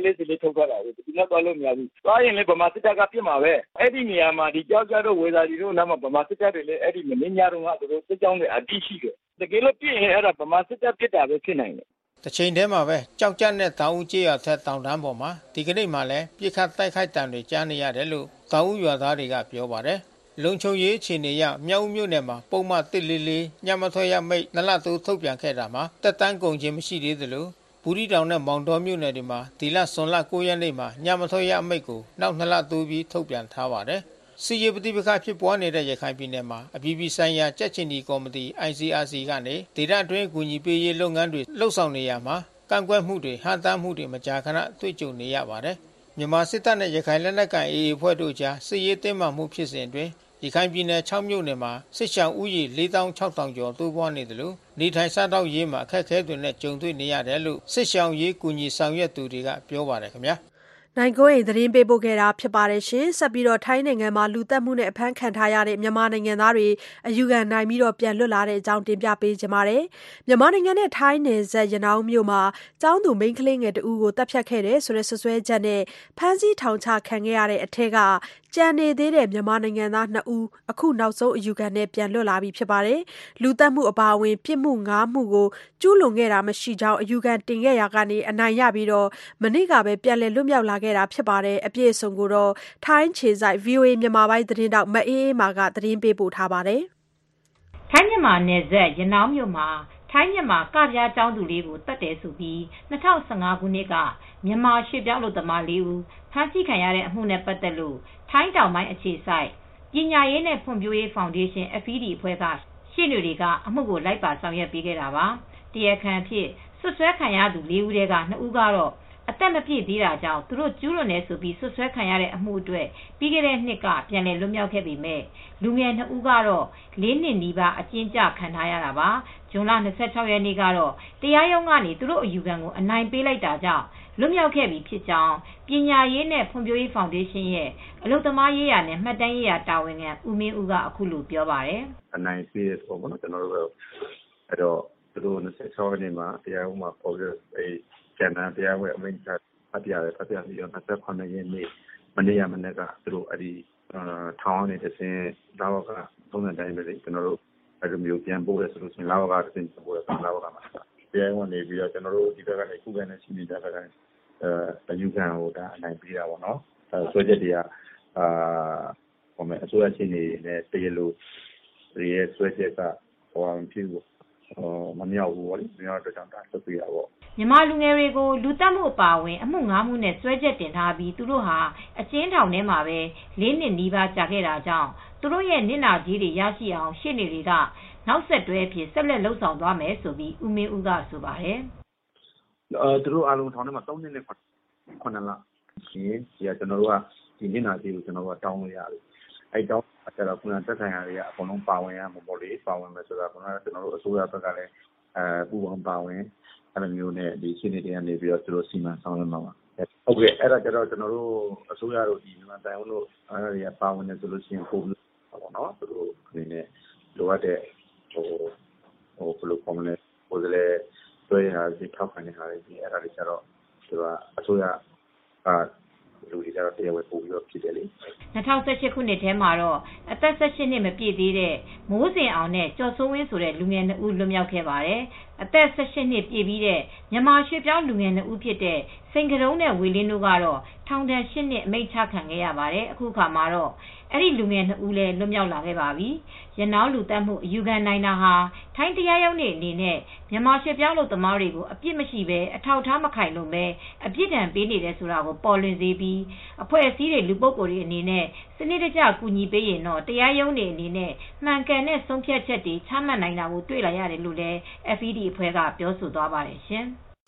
လေးစီလေးထုတ်ခဲ့တာကိုဒီနောက်သွားလို့မရဘူးသွားရင်လည်းဗမာစစ်တပ်ကပြစ်မှာပဲအဲ့ဒီနေရာမှာဒီကြောက်ကြတော့ဝေသာဒီတို့နောက်မှာဗမာစစ်တပ်တွေလည်းအဲ့ဒီမင်းများတော့ကသူတို့စစ်ကြောင်းတွေအတိရှိတယ်တကယ်လို့ပြစ်ရင်အဲ့ဒါဗမာစစ်တပ်ပြစ်တာပဲဖြစ်နိုင်တယ်တစ်ချိန်တည်းမှာပဲကြောက်ကြနဲ့တောင်ဦးကျေးရွာထက်တောင်တန်းပေါ်မှာဒီကနေ့မှလည်းပြစ်ခတ်တိုက်ခိုက်တံတွေကြားနေရတယ်လို့တောင်ဦးရွာသားတွေကပြောပါတယ်လုံခြုံရေးအခြေအနေအရမြောက်ဦးမြို့နယ်မှာပုံမှန်144ညမထွက်ရမိတ်နလတိုးထုတ်ပြန်ခဲ့တာမှာတက်တန်းကုန်ခြင်းမရှိသေးသလိုဘူးရီတောင်နဲ့မောင်တော်မြို့နယ်တွေမှာဒီလဇွန်လ9ရက်နေ့မှာညမထွက်ရမိတ်ကိုနောက်2လတိုးပြီးထုတ်ပြန်ထားပါတယ်စီရေးပဋိပက္ခဖြစ်ပွားနေတဲ့ရခိုင်ပြည်နယ်မှာအပြည်ပြည်ဆိုင်ရာကြက်ချင်ဒီကော်မတီ ICRC ကနေဒေသတွင်းအကူအညီပေးရေးလုပ်ငန်းတွေလှုပ်ဆောင်နေရမှာကန့်ကွက်မှုတွေဟန်တားမှုတွေမကြာခဏတွေ့ကြုံနေရပါတယ်မြန်မာစစ်တပ်နဲ့ရခိုင်လက်နက်ကိုင် AA အဖွဲ့တို့ကြားစစ်ရေးတင်းမာမှုဖြစ်စဉ်အတွင်းရခိုင်ပြည်နယ်6မြို့နယ်မှာစစ်ရှောင်ဦးရေ 46,000 ကျော်တိုးပွားနေတယ်လို့နေထိုင်စားသောက်ရေးမှာအခက်အခဲတွေနဲ့ကြုံတွေ့နေရတယ်လို့စစ်ရှောင်ရေးကူညီဆောင်ရွက်သူတွေကပြောပါတယ်ခင်ဗျာနိုင်ကိုရင်သတင်းပေးပို့ခဲ့တာဖြစ်ပါတယ်ရှင်ဆက်ပြီးတော့ထိုင်းနိုင်ငံမှာလူသက်မှုနဲ့အဖမ်းခံထားရတဲ့မြန်မာနိုင်ငံသားတွေအယူခံနိုင်ပြီးတော့ပြန်လွတ်လာတဲ့အကြောင်းတင်ပြပေးကြပါမယ်မြန်မာနိုင်ငံနဲ့ထိုင်းနယ်စပ်ရနောင်းမြို့မှာကျောင်းသူမိန်းကလေးငယ်တဦးကိုတပ်ဖြတ်ခဲ့တယ်ဆိုတဲ့ဆွဆွဲချက်နဲ့ဖမ်းဆီးထောင်ချခံခဲ့ရတဲ့အထက်ကကြံနေသေးတဲ့မြန်မာနိုင်ငံသား2ဦးအခုနောက်ဆုံးအယူခံနဲ့ပြန်လွတ်လာပြီဖြစ်ပါတယ်လူသက်မှုအပါအဝင်ပြစ်မှု9မှုကိုကျူးလွန်ခဲ့တာမရှိကြောင်းအယူခံတင်ခဲ့ရာကနေအနိုင်ရပြီးတော့မနေ့ကပဲပြန်လည်လွတ်မြောက်လာခဲ့တာဖြစ်ပါတယ်အပြည့်အစုံကိုတော့ထိုင်းခြေစိုက် VOA မြန်မာပိုင်းသတင်းတောက်မအေးအေးမာကသတင်းပေးပို့ထားပါတယ်ထိုင်းမြန်မာနယ်စပ်ရနောင်းမြို့မှာထိုင်းမြန်မာကပြားကျောင်းသူလေးကိုတတ်တယ်ဆိုပြီး2015ခုနှစ်ကမြန်မာရွှေ့ပြောင်းလုပ်သမား4ဦးဖမ်းဆီးခံရတဲ့အမှုနဲ့ပတ်သက်လို့ထိုင်းတောင်ပိုင်းအခြေစိုက်ပညာရေးနဲ့ဖွံ့ဖြိုးရေးဖောင်ဒေးရှင်း FED အဖွဲ့ကရှေ့နေတွေကအမှုကိုလိုက်ပါဆောင်ရွက်ပေးခဲ့တာပါတရားခံအဖြစ်ဆွဆွဲခံရသူ4ဦးထဲက2ဦးကတော့အသက်မပြည့်သေးတာကြောင့်သူတို့ကျူးလွန်နေဆိုပြီးဆွဆွဲခံရတဲ့အမှုအတွက်ပြီးခဲ့တဲ့နှစ်ကပြန်လည်လွတ်မြောက်ခဲ့ပေမဲ့လူငယ်2ဦးကတော့4နှစ်နီးပါးအကျဉ်းကျခံထားရတာပါဇွန်လ26ရက်နေ့ကတော့တရားရုံးကနေသူတို့အယူခံကိုအနိုင်ပေးလိုက်တာကြောင့်လွတ်မြောက်ခဲ့ပြီဖြစ်ကြောင်းပညာရေးနဲ့ဖွံ့ဖြိုးရေးဖောင်ဒေးရှင်းရဲ့အလုပ်သမားရေးရာနဲ့မှတ်တမ်းရေးရာတာဝန်ခံဦးမင်းဦးကအခုလိုပြောပါတယ်အနိုင်ပေးတဲ့ပုံပေါ့ကျွန်တော်တို့အဲ့တော့သူတို့26ရက်နေ့မှာတရားရုံးမှာပေါ်ပြီးကျန်တဲ့တရားဝင်အမိန့်ချဖတ်ပြပြီးတော့28ရက်နေ့မနေ့ကမနေ့ကသူတို့အဲ့ဒီထောင်းနေတဲ့စင်လာဝကသုံးတဲ့တိုင်းပဲကျွန်တော်တို့အဲ့လိုမျိုးပြန်ပို့ရဆိုလို့ရှိရင်လာဝကတင်ပို့ရတာလာဝကမှာတရားဝင်နေပြီးတော့ကျွန်တော်တို့ဒီဘက်ကနေခုခံနေရှိနေတဲ့ဘက်ကနေအယူခံဟိုဒါအနိုင်ပေးတာပေါ့နော်ဆွဲချက်တွေကဟိုမဲ့အစိုးရချင်းနေနဲ့တရားလို့ရဲ့ဆွဲချက်ကဟိုမဖြစ်ဘူးမမြောက်ဘူးဗောလေမမြောက်တော့ကြောင့်ဒါဆက်ပြရပါမြန်မာလူငယ်တွေကိုလူတက်မှုအပါအဝင်အမှု9မှုနဲ့ဆွဲချက်တင်ထားပြီးသူတို့ဟာအကျဉ်းထောင်ထဲမှာပဲ4နှစ်နီးပါးကြာခဲ့တာကြောင့်သူတို့ရဲ့နစ်နာကြီးတွေရရှိအောင်ရှေ့နေတွေကနောက်ဆက်တွဲအဖြစ်ဆက်လက်လှုပ်ဆောင်သွားမယ်ဆိုပြီးဦးမင်းဦးကဆိုပါတယ်သူတို့အားလုံးထောင်ထဲမှာ3နှစ်နဲ့9လရှင်ဒီကကျွန်တော်တို့ကဒီနစ်နာကြီးကိုကျွန်တော်တို့ကတောင်းလို့ရတယ်အဲတောင်းအဲ့တော့ခုနတက်ဆိုင်ရာတွေကအကုန်လုံးပါဝင်ရမှာပေါ့လေပါဝင်မယ်ဆိုတာကကျွန်တော်တို့အစိုးရဘက်ကလည်းပူပေါင်းပါဝင်အဲ့လိုမျိုးနဲ့ဒီရှင်းနေနေပြီးတော့သူတို့စီမံဆောင်ရွက်မှာပါဟုတ်ကဲ့အဲ့ဒါကြတော့ကျွန်တော်တို့အစိုးရတို့ဒီမြန်မာတိုင်းဝန်တို့အဲ့ဒါတွေကပါဝင်နေဆိုလို့ရှိရင်ပုံလို့ပေါ့နော်သူတို့အနေနဲ့လိုအပ်တဲ့ဟိုဘယ်လိုပုံလဲပိုစလဲတွေ့ရတဲ့ထောက်ခံနေတာတွေအဲ့ဒါတွေကြတော့သူကအစိုးရလူတွေကတော့တရားဝင်ပို့ပြီးတော့ဖြစ်တယ်လေ 2018ခုနှစ်ထဲမှာတော့အသက်18နှစ်မပြည့်သေးတဲ့မိုးစင်အောင်နဲ့ကျော်စိုးဝင်းဆိုတဲ့လူငယ်2ဦးလွတ်မြောက်ခဲ့ပါတယ်အသက်18နှစ်ပြည့်ပြီးတဲ့မြန်မာရွှေပြောင်းလူငယ်2ဦးဖြစ်တဲ့စိန်ကတုံးနဲ့ဝေလင်းတို့ကတော့ထောင်ဒဏ်8နှစ်အမိန့်ချခံခဲ့ရပါတယ်အခုခါမှာတော့အဲ့ဒီလူငယ်2ဦးလည်းလွတ်မြောက်လာခဲ့ပါပြီရနောင်းလူတက်မှုအယူခံနိုင်တာဟာထိုင်းတရားရုံးနေအနေနဲ့မြန်မာရွှေပြောင်းလူသမားတွေကိုအပြစ်မရှိဘဲအထောက်ထားမခိုင်လို့ပဲအပြစ်ဒဏ်ပေးနေတယ်ဆိုတာကိုပေါ်လွင်စေပြီးအဖွဲ့အစည်းတွေလူပုဂ္ဂိုလ်တွေအနေနဲ့စနစ်တကျကူညီပေးရင်တော့တရားရုံးနေအနေနဲ့မှန်ကန်တဲ့ဆုံးဖြတ်ချက်တွေချမှတ်နိုင်တာကိုတွေ့လာရတယ်လို့လည်း FED အဖွဲ့ကပြောဆိုသွားပါတယ်ရှင်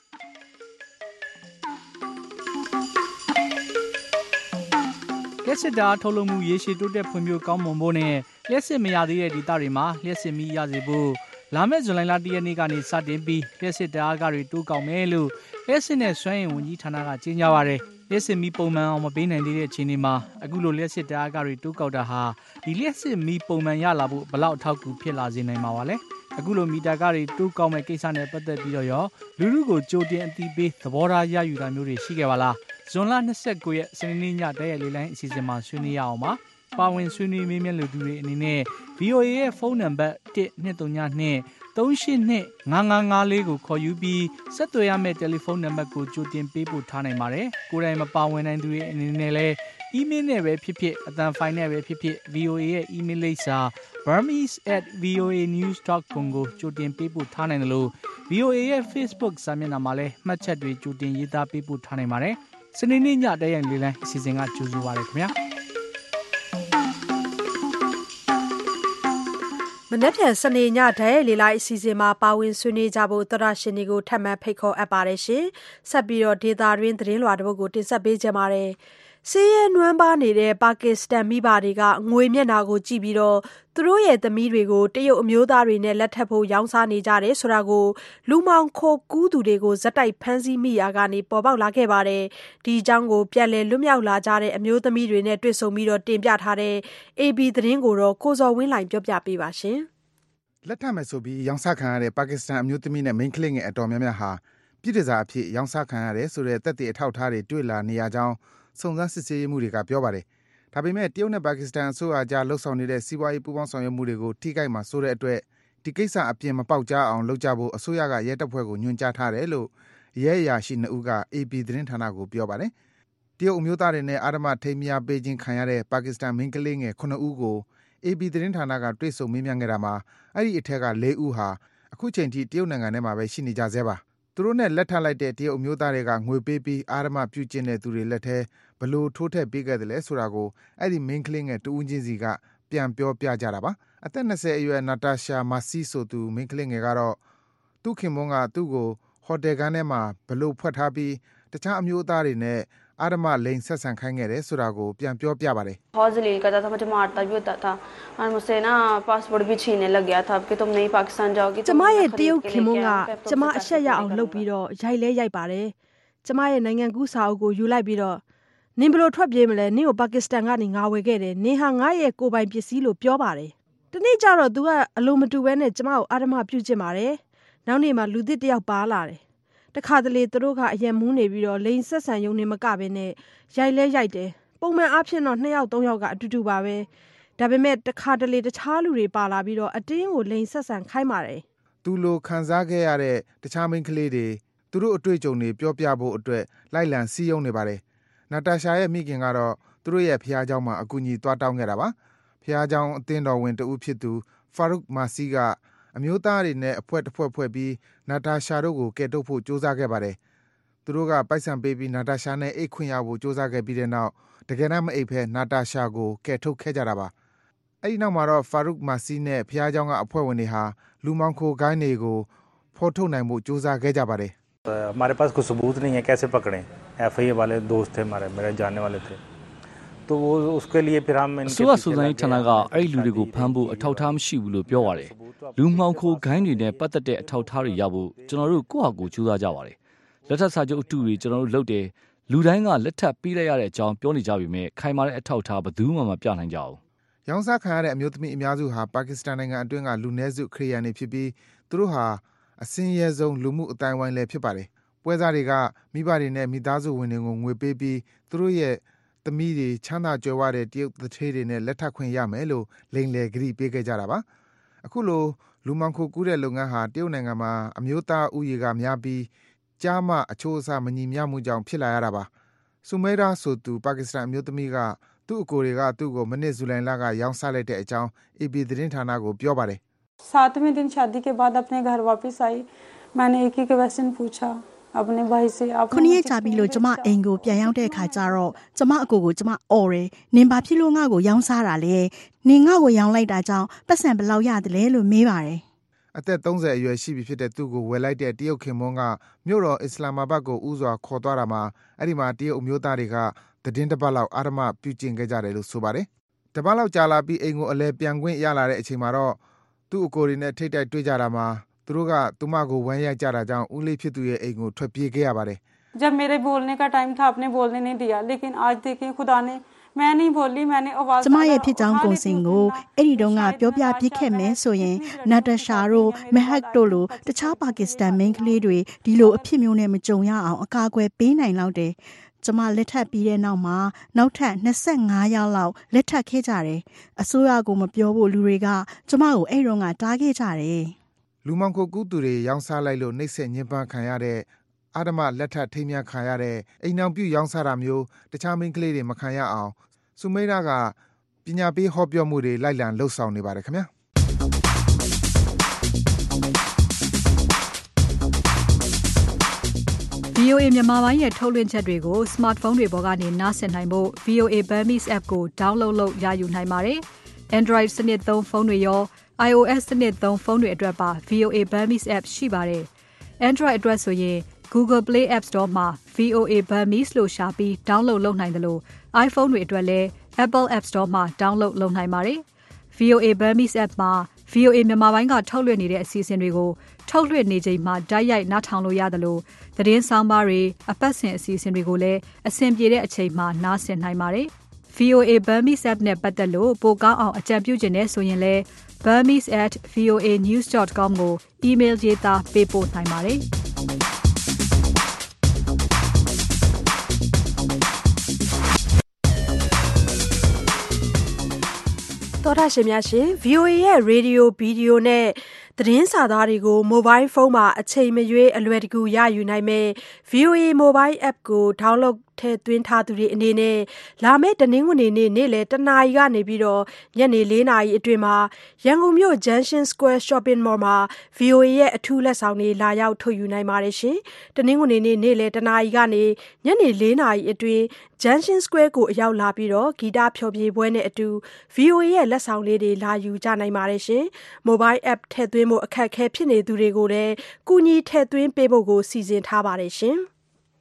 လျှက်စစ်ဓာတ်ထုတ်လုပ်မှုရေရှည်တိုးတက်ဖွံ့ဖြိုးကောင်းမွန်ဖို့နဲ့လျှက်စစ်မရသေးတဲ့ဒေသတွေမှာလျှက်စစ်မီးရစေဖို့လာမယ့်ဇူလိုင်လ1ရက်နေ့ကနေစတင်ပြီးလျှက်စစ်ဓာတ်အားတွေတိုးကောက်မယ်လို့လျှက်စစ်နဲ့စွမ်းအင်ဝန်ကြီးဌာနကကြေညာပါတယ်လျှက်စစ်မီးပုံမှန်အောင်မပေးနိုင်သေးတဲ့အခြေအနေမှာအခုလိုလျှက်စစ်ဓာတ်အားတွေတိုးကောက်တာဟာဒီလျှက်စစ်မီးပုံမှန်ရလာဖို့ဘယ်လောက်အထောက်အကူဖြစ်လာစေနိုင်မှာပါလဲအခုလိုမီတာကားတွေတိုးကောက်မဲ့ကိစ္စနဲ့ပတ်သက်ပြီးတော့ရောလူလူကိုကြိုတင်အသိပေးသဘောထားရယူတာမျိုးတွေရှိခဲ့ပါလားဇွန်လ29ရက်စနေနေ့ညတရက်လေးလိုင်းအစီအစဉ်မှာဆွေးနွေးရအောင်ပါပါဝင်ဆွေးနွေးမေးမြန်းလူသူတွေအနေနဲ့ VOA ရဲ့ဖုန်းနံပါတ်1232 382-5554ကိုခေါ်ယူပြီးဆက်သွယ်ရမယ့်တယ်လီဖုန်းနံပါတ်ကိုကြိုတင်ပေးပို့ထားနိုင်ပါတယ်။ကိုယ်တိုင်မပါဝင်နိုင်သူတွေအနေနဲ့လည်း email နဲ့ပဲဖြစ်ဖြစ်အသံဖိုင်နဲ့ပဲဖြစ်ဖြစ် VOA ရဲ့ email လိပ်စာ burmese@voanews.com ကိုကြိုတင်ပေးပို့ထားနိုင်တယ်လို့ VOA ရဲ့ Facebook စာမျက်နှာမှာလည်းမှတ်ချက်တွေကြိုတင်ရေးသားပေးပို့ထားနိုင်ပါတယ်။စနေနေ့ညတရက်လေးလိုင်းအစီအစဉ်ကကြိုဆိုပါရခင်ဗျာ။မနေ့ပြန်စနေညတရက်လေးလိုက်အစီအစဉ်မှာပါဝင်ဆွေးနွေးကြဖို့သောရရှင်တွေကိုထပ်မံဖိတ်ခေါ်အပ်ပါတယ်ရှင်။ဆက်ပြီးတော့ဒေတာတွင်သတင်းလွှာတစ်ပုဒ်ကိုတင်ဆက်ပေးကြပါမယ်။စီးရဲနွမ်းပါနေတဲ့ပါကစ္စတန်မိဘတွေကငွေမျက်နှာကိုကြည့်ပြီးတော့သူတို့ရဲ့သမီးတွေကိုတရုတ်အမျိုးသားတွေနဲ့လက်ထပ်ဖို့ရောင်းစားနေကြတယ်ဆိုတာကိုလူမောင်ခိုကူးသူတွေကိုဇက်တိုက်ဖမ်းဆီးမိရာကနေပေါ်ပေါက်လာခဲ့ပါတယ်။ဒီအကြောင်းကိုပြန်လည်လွတ်မြောက်လာကြတဲ့အမျိုးသမီးတွေနဲ့တွေ့ဆုံပြီးတော့တင်ပြထားတဲ့ AB သတင်းကိုတော့ကိုဇော်ဝင်းလှိုင်ပြောပြပေးပါရှင်။လက်ထပ်မယ်ဆိုပြီးရောင်းစားခံရတဲ့ပါကစ္စတန်အမျိုးသမီးနဲ့မိန်းကလေးငယ်အတော်များများဟာပြည်ထစားအဖြစ်ရောင်းစားခံရတယ်ဆိုတဲ့သက်သေအထောက်အထားတွေတွေ့လာနေရကြောင်းစုံစမ်းစစ်ဆေးမှုတွေကပြောပါတယ်။ဒါပေမဲ့တရုတ်နဲ့ပါကစ္စတန်အစိုးရကြားလှုပ်ဆောင်နေတဲ့စီးပွားရေးပူးပေါင်းဆောင်ရွက်မှုတွေကိုထိခိုက်မှာဆိုတဲ့အတွက်ဒီကိစ္စအပြင်မပေါက်ကြားအောင်လုပ်ကြဖို့အစိုးရကရဲတပ်ဖွဲ့ကိုညွှန်ကြားထားတယ်လို့ရဲအရာရှိ2ဦးက AP သတင်းဌာနကိုပြောပါတယ်။တရုတ်အမျိုးသားတွေနဲ့အာဓမထိမ်းမြားပေးခြင်းခံရတဲ့ပါကစ္စတန်မိန်းကလေးငယ်9ဦးကို AP သတင်းဌာနကတွေ့ဆုံမေးမြန်းခဲ့တာမှာအဲ့ဒီအထက်က4ဦးဟာအခုချိန်ထိတရုတ်နိုင်ငံထဲမှာပဲရှိနေကြဆဲပါ။သူတို့နဲ့လက်ထပ်လိုက်တဲ့တရုတ်အမျိုးသားတွေကငွေပေးပြီးအာဓမပြုကျင့်တဲ့သူတွေလက်ထဲဘလို့ထိုးထက်ပေးခဲ့တယ်လဲဆိုတာကိုအဲ့ဒီမိန်းကလေးငယ်တဦးချင်းစီကပြန်ပြောပြကြတာပါ။အသက်20အရွယ်နာတာရှာမာစီဆိုသူမိန်းကလေးငယ်ကတော့သူ့ခင်မွန်းကသူ့ကိုဟိုတယ်ခန်းထဲမှာဘလို့ဖွက်ထားပြီးတခြားအမျိုးသားတွေနဲ့အာဓမလိန်ဆက်ဆံခိုင်းခဲ့တယ်ဆိုတာကိုပြန်ပြောပြပါတယ်။बहुत जलील करता था मुझे मारता भी होता था और मुझसे ना पासपोर्ट भी छीनने लग गया था कि तुम नहीं पाकिस्तान जाओगी ကျမရဲ့တရုတ်ခင်မွန်းကကျမအဆက်ရအောင်လုပ်ပြီးတော့ရိုက်လဲရိုက်ပါတယ်။ကျမရဲ့နိုင်ငံကူးစာအုပ်ကိုယူလိုက်ပြီးတော့နင်ဘလို့ထွက်ပြေးမလဲနင်ကိုပါကစ္စတန်ကနေငါဝယ်ခဲ့တယ်နင်ဟာငါရဲ့ကိုယ်ပိုင်ပစ္စည်းလို့ပြောပါတယ်။ဒီနေ့ကျတော့ तू ကအလိုမတူဘဲနဲ့ကျမကိုအာဓမပြုကျင့်ပါတယ်။နောက်နေ့မှလူသစ်တယောက်ပါလာတယ်။တခါတလေသူတို့ကအရင်မူးနေပြီးတော့လိန်ဆက်ဆံယုံနေမကဘဲနဲ့ရိုက်လဲရိုက်တယ်ပုံမှန်အားဖြင့်တော့2ယောက်3ယောက်ကအတူတူပါပဲဒါပေမဲ့တခါတလေတခြားလူတွေပါလာပြီးတော့အတင်းကိုလိန်ဆက်ဆံခိုင်းပါတယ်သူလိုခံစားခဲ့ရတဲ့တခြားမိန်းကလေးတွေသူတို့အတွေ့အကြုံတွေပြောပြဖို့အတွက်လိုက်လံစီးရုံးနေပါတယ်နာတာရှာရဲ့မိခင်ကတော့သူတို့ရဲ့ဖျားเจ้าမှာအကူအညီသွားတောင်းခဲ့တာပါဖျားเจ้าအသင်းတော်ဝင်တဦးဖြစ်သူဖာရုခ်မာစီကအမျိုးသားတွေနဲ့အဖွဲ့တစ်ဖွဲ့ဖွဲ့ပြီးနာတာရှာတို့ကိုကယ်ထုတ်ဖို့ကြိုးစားခဲ့ပါတယ်သူတို့ကပိုက်ဆံပေးပြီးနာတာရှာနဲ့အိတ်ခွင့်ရဖို့ကြိုးစားခဲ့ပြီးတဲ့နောက်တကယ်တမ်းမအိတ်ဖဲနာတာရှာကိုကယ်ထုတ်ခဲ့ကြတာပါအဲ့ဒီနောက်မှာတော့ဖာရုခ်မာစီနဲ့ဖျားเจ้าကအဖွဲ့ဝင်တွေဟာလူမောင်ခိုဂိုင်းတွေကိုဖော်ထုတ်နိုင်ဖို့ကြိုးစားခဲ့ကြပါတယ် हमारे पास कोई सबूत नहीं है कैसे पकड़े एफआईए वाले दोस्त थे हमारे मेरे जानने वाले थे तो वो उसके लिए फिर हम इनके ဆိုဆိုတိုင်းဌာနကအဲ့ဒီလူတွေကိုဖမ်းဖို့အထောက်အထားမရှိဘူးလို့ပြောပါတယ်လူမှောင်ခိုဂိုင်းတွေနဲ့ပတ်သက်တဲ့အထောက်အထားတွေရဖို့ကျွန်တော်တို့ကိုယ့်ဟာကိုယ်ကြိုးစားကြပါတယ်လက်ထပ်စာချုပ်အတူတွေကျွန်တော်တို့လုပ်တယ်လူတိုင်းကလက်ထပ်ပေးလိုက်ရတဲ့အကြောင်းပြောနေကြပြီမဲ့ခိုင်မာတဲ့အထောက်အထားဘယ်သူမှမပြနိုင်ကြဘူးရောင်းစားခံရတဲ့အမျိုးသမီးအများစုဟာပါကစ္စတန်နိုင်ငံအတွင်းကလူနည်းစုခရီးယန်တွေဖြစ်ပြီးသူတို့ဟာအစင်းရဲဆုံးလူမှုအတိုင်းဝိုင်းလည်းဖြစ်ပါတယ်ပွဲစားတွေကမိဘတွေနဲ့မိသားစုဝင်တွေကိုငွေပေးပြီးသူတို့ရဲ့သမီးတွေချမ်းသာကြွယ်ဝတဲ့တရုတ်သထေးတွေနဲ့လက်ထပ်ခွင့်ရမယ်လို့လိန်လေဂရီပေးခဲ့ကြတာပါအခုလိုလူမှောင်ခိုကူးတဲ့လုပ်ငန်းဟာတရုတ်နိုင်ငံမှာအမျိုးသားဥယျာဉ်ကများပြီးကြားမအချိုးအစားမညီမျှမှုကြောင့်ဖြစ်လာရတာပါဆူမဲရာဆိုသူပါကစ္စတန်အမျိုးသမီးကသူ့အကိုတွေကသူ့ကိုမိနစ်ဇူလိုင်လကရောင်းစားလိုက်တဲ့အကြောင်း AP သတင်းဌာနကိုပြောပါတယ် 7वें दिन शादी के बाद अपने घर वापस आई मैंने एक ही क्वेश्चन पूछा अपने भाई से आप ခုနှစ်ကြာပြီလို့ကျမအိမ်ကိုပြန်ရောက်တဲ့အခါကျတော့ကျမအကိုကိုကျမအော်တယ်နင်ဘာဖြစ်လို့ငါ့ကိုရောင်းစားတာလဲနင်ငါ့ကိုရောင်းလိုက်တာကြောင့်ပတ်စံဘယ်လောက်ရတယ်လဲလို့မေးပါတယ်အသက်30အရွယ်ရှိပြီဖြစ်တဲ့သူ့ကိုဝယ်လိုက်တဲ့တရုတ်ခင်မွန်းကမြို့တော်အစ္စလာမာဘတ်ကိုဥစွာခေါ်သွားတာမှာအဲ့ဒီမှာတရုတ်အမျိုးသားတွေကသတင်းတစ်ပတ်လောက်အာဓမပြုကျင့်ခဲ့ကြတယ်လို့ဆိုပါတယ်တစ်ပတ်လောက်ကြာလာပြီးအိမ်ကိုအလဲပြန်ခွင့်ရလာတဲ့အချိန်မှာတော့သူ့အကိုတွေနဲ့ထိတ်တိုက်တွေ့ကြတာမှာသူတို့ကသူမကိုဝမ်းရိုက်ကြတာကြောင့်ဦးလေးဖြစ်သူရဲ့အိမ်ကိုထွက်ပြေးခဲ့ရပါတယ် जब मेरे बोलने का टाइम था आपने बोलने नहीं दिया लेकिन आज देखिए खुदा ने मैं नहीं बोली मैंने आवाज ကျမရဲ့ဖြစ်ကြောင်းကုန်စင်ကိုအဲ့ဒီတုန်းကပြောပြပြခဲ့မယ်ဆိုရင်နာတာရှာတို့မဟက်တို့လိုတခြားပါကစ္စတန်မိန်းကလေးတွေဒီလိုအဖြစ်မျိုးနဲ့မကြုံရအောင်အကာအကွယ်ပေးနိုင်လောက်တယ်ကျမလက်ထပ်ပြီးတဲ့နောက်မှာနောက်ထပ်25ယောက်လောက်လက်ထပ်ခဲ့ကြတယ်အစိုးရကိုမပြောဖို့လူတွေကကျမကိုအဲ့တုန်းကတားခဲ့ကြတယ်လူမောင်ခိုကူးသူတွေရောင်းစားလိုက်လို့နှိပ်စက်ညှဉ်းပန်းခံရတဲ့အာဓမလက်ထပ်ထိမ်းမြခံရတဲ့အိမ်အောင်ပြုရောင်းစားတာမျိုးတခြားမိန်းကလေးတွေမခံရအောင်စုမိတ်ကပညာပေးဟောပြောမှုတွေလိုက်လံလှုပ်ဆောင်နေပါတယ်ခင်ဗျာ VOA မြန်မာပိုင်းရဲ့ထုတ်လွှင့်ချက်တွေကို smartphone တွေပေါ်ကနေနားဆင်နိုင်ဖို့ VOA Burmese app ကို download လုပ်ရယူနိုင်ပါတယ်။ Android စနစ်သုံးဖုန်းတွေရော iOS စနစ်သုံးဖုန်းတွေအတွက်ပါ VOA Burmese app ရှိပါတယ်။ Android အတွက်ဆိုရင် Google Play App Store မှာ VOA Burmese လို့ရှာပြီး download လုပ်နိုင်တယ်လို့ iPhone တွေအတွက်လည်း Apple App Store မှာ download လုပ်နိုင်ပါတယ်။ VOA Burmese app မှာ VOA မြန်မာပိုင်းကထုတ်လွှင့်နေတဲ့အစီအစဉ်တွေကိုထုတ်လွှင့်နေချိန်မှာတိုက်ရိုက်နားထောင်လို့ရတယ်လို့သတင်းဆောင်ပါတွေအပတ်စဉ်အစီအစဉ်တွေကိုလည်းအဆင်ပြေတဲ့အချိန်မှာနားဆင်နိုင်ပါတယ်။ VOA Burmese app နဲ့ပတ်သက်လို့ပိုကောင်းအောင်အကြံပြုချင်တဲ့ဆိုရင်လည်း burmese@voanews.com ကို email ရေးသားပေးပို့နိုင်ပါတယ်။တော်တာရှင်များရှင် VOA ရဲ့ Radio Video နဲ့သတင်းစာသားတွေကို Mobile Phone မှာအချိန်မရွေးအလွယ်တကူရယူနိုင်မဲ့ VOA Mobile App ကို Download ထည့်သွင်းထားသူတွေအနေနဲ့လာမယ့်တနင်္ဂနွေနေ့နေ့လယ်တနာရီကနေပြီးတော့ညနေ4နာရီအတွင်းမှာရန်ကုန်မြို့ Junction Square Shopping Mall မှာ VOA ရဲ့အထူးလက်ဆောင်တွေလာရောက်ထုတ်ယူနိုင်ပါတယ်ရှင်။တနင်္ဂနွေနေ့နေ့လယ်တနာရီကနေညနေ4နာရီအတွင်း Junction Square ကိုအရောက်လာပြီးတော့ဂီတဖျော်ဖြေပွဲနဲ့အတူ VOA ရဲ့လက်ဆောင်လေးတွေလာယူကြနိုင်ပါတယ်ရှင်။ Mobile App ထည့်သွင်းဖို့အခက်အခဲဖြစ်နေသူတွေကိုလည်းကူညီထည့်သွင်းပေးဖို့ကိုစီစဉ်ထားပါတယ်ရှင်။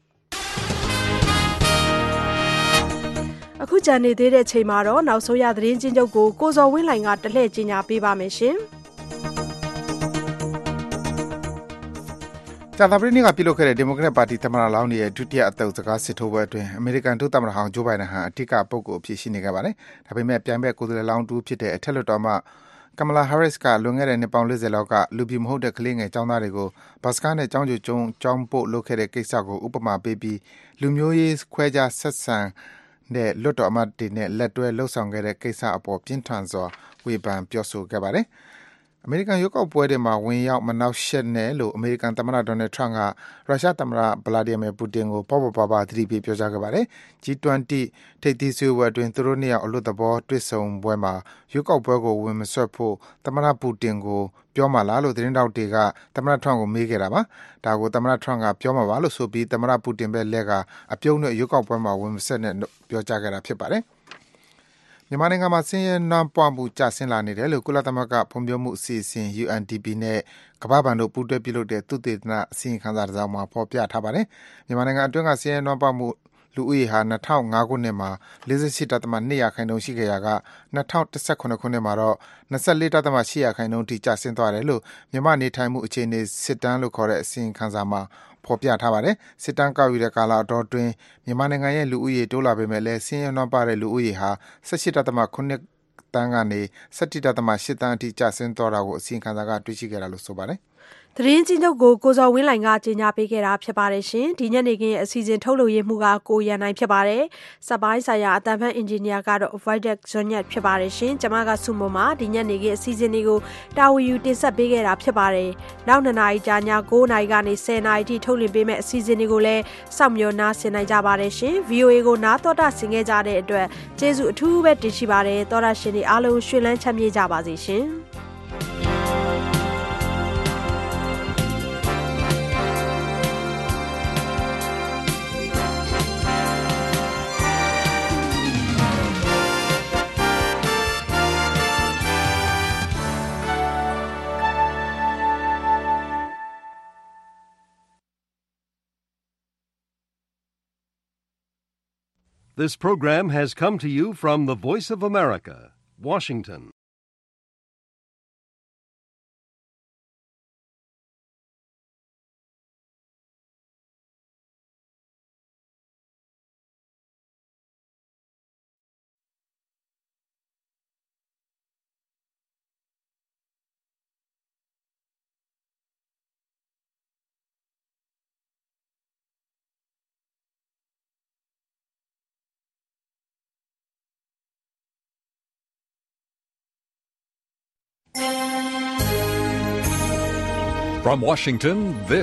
အခုကြံနေသေးတဲ့ချိန်မှာတော့နောက်ဆုံးရသတင်းချင်းချုပ်ကိုကိုဇော်ဝင်းလှိုင်ကတလှည့်ကြီးညာပေးပါမယ်ရှင်။ကြာသပတေးနေ့ကပြုလုပ်ခဲ့တဲ့ဒီမိုကရက်ပါတီသမ္မတလောင်းရဲ့ဒုတိယအသုတ်စကားစစ်ထိုးပွဲအတွင်းအမေရိကန်ဒုသမ္မတဟောင်းဂျိုးဘိုင်ဒန်ဟာအထက်ပုဂ္ဂိုလ်အဖြစ်ရှိနေခဲ့ပါတယ်။ဒါပေမဲ့ပြိုင်ဘက်ကိုယ်စားလှယ်လောင်းတူဖြစ်တဲ့အထက်လွှတ်တော်မှKamala Harris ကလွန်ခဲ့တဲ့နှစ်ပေါင်း40လောက်ကလူပြမဟုတ်တဲ့ကလေးငယ်ကျောင်းသားတွေကိုဘတ်စကားနဲ့ကျောင်းပို့လုပ်ခဲ့တဲ့ကိစ္စကိုဥပမာပေးပြီးလူမျိုးရေးခွဲခြားဆက်ဆံတဲ့လွှတ်တော်အမတ်တွေနဲ့လက်တွဲလှုပ်ဆောင်ခဲ့တဲ့ကိစ္စအပေါ်ပြင်းထန်စွာဝေဖန်ပြောဆိုခဲ့ပါတယ်။အမေရိကန်ရွေးကောက်ပွဲတွေမှာဝင်ရောက်မနှောက်ယှက်နဲ့လို့အမေရိကန်သမ္မတ Donald Trump ကရုရှားသမ္မတ Vladimir Putin ကိုပေါ့ပါသတိပေးပြောကြားခဲ့ပါတယ်။ G20 ထိပ်သီးစည်းဝေးပွဲအတွင်းသူတို့နှစ်ယောက်အလွတ်သဘောတွေ့ဆုံပွဲမှာရွေးကောက်ပွဲကိုဝင်မစွက်ဖို့သမ္မတ Putin ကိုပြောမှာလားလို့သတင်းထောက်တွေကသမ္မတ Trump ကိုမေးခဲ့တာပါ။ဒါကိုသမ္မတ Trump ကပြောမှာပါလို့ဆိုပြီးသမ္မတ Putin ဘက်လက်ကအပြုံးနဲ့ရွေးကောက်ပွဲမှာဝင်မစွက်နဲ့ပြောကြားခဲ့တာဖြစ်ပါတယ်။မြန်မာနိုင်ငံမှာဆင်းရဲနွမ်းပါးမှုကျဆင်းလာနေတယ်လို့ကုလသမဂ္ဂဖွံ့ဖြိုးမှုအစီအစဉ် UNDP နဲ့ကမ္ဘာ့ဘဏ်တို့ပူးတွဲပြုလုပ်တဲ့သုတေသနအစီရင်ခံစာတစ်စောင်မှာဖော်ပြထားပါတယ်။မြန်မာနိုင်ငံအတွင်းကဆင်းရဲနွမ်းပါးမှုလူဦးရေဟာ2005ခုနှစ်မှာ 48.2% ရှိခဲ့ရာက2017ခုနှစ်မှာတော့ 24.8% ထိကျဆင်းသွားတယ်လို့မြန်မာနေထိုင်မှုအခြေအနေစစ်တမ်းလို့ခေါ်တဲ့အစီရင်ခံစာမှာဖော်ပြထားပါတယ်။စစ်တမ်းကောက်ယူတဲ့ကာလအတောအတွင်းမြန်မာနိုင်ငံရဲ့လူဦးရေတိုးလာပေမဲ့လည်းဆင်းရဲနွမ်းပါးတဲ့လူဦးရေဟာ 18.9 သန်းကနေ 17.8 သန်းအထိကျဆင်းသွားတာကိုအစီရင်ခံစာကတွေ့ရှိခဲ့တာလို့ဆိုပါတယ်။သတင်းချင်းချုပ်ကိုကိုဇော်ဝင်းလှိုင်ကကြေညာပေးခဲ့တာဖြစ်ပါတယ်ရှင်။ဒီညနေခင်းအစီအစဉ်ထုတ်လုပ်ရမှုကကိုရန်နိုင်ဖြစ်ပါတယ်။စပိုင်းဆိုင်ရာအတန်ဖန်အင်ဂျင်နီယာကတော့ Voidek Zonyat ဖြစ်ပါတယ်ရှင်။ကျွန်မကစုမမဒီညနေခင်းအစီအစဉ်တွေကိုတာဝန်ယူတင်ဆက်ပေးခဲ့တာဖြစ်ပါတယ်။နောက်2နာရီကြာည9နာရီကနေ10နာရီထိထုတ်လွှင့်ပေးမယ့်အစီအစဉ်တွေကိုလည်းစောင့်မျှော်နားဆင်နိုင်ကြပါတယ်ရှင်။ VOA ကိုနားတော်တာဆင်ခဲ့ကြတဲ့အတွက်ကျေးဇူးအထူးပဲတင်ရှိပါတယ်။တော်တာရှင်တွေအားလုံးရွှင်လန်းချမ်းမြေ့ကြပါစေရှင်။ This program has come to you from the Voice of America, Washington. From Washington, this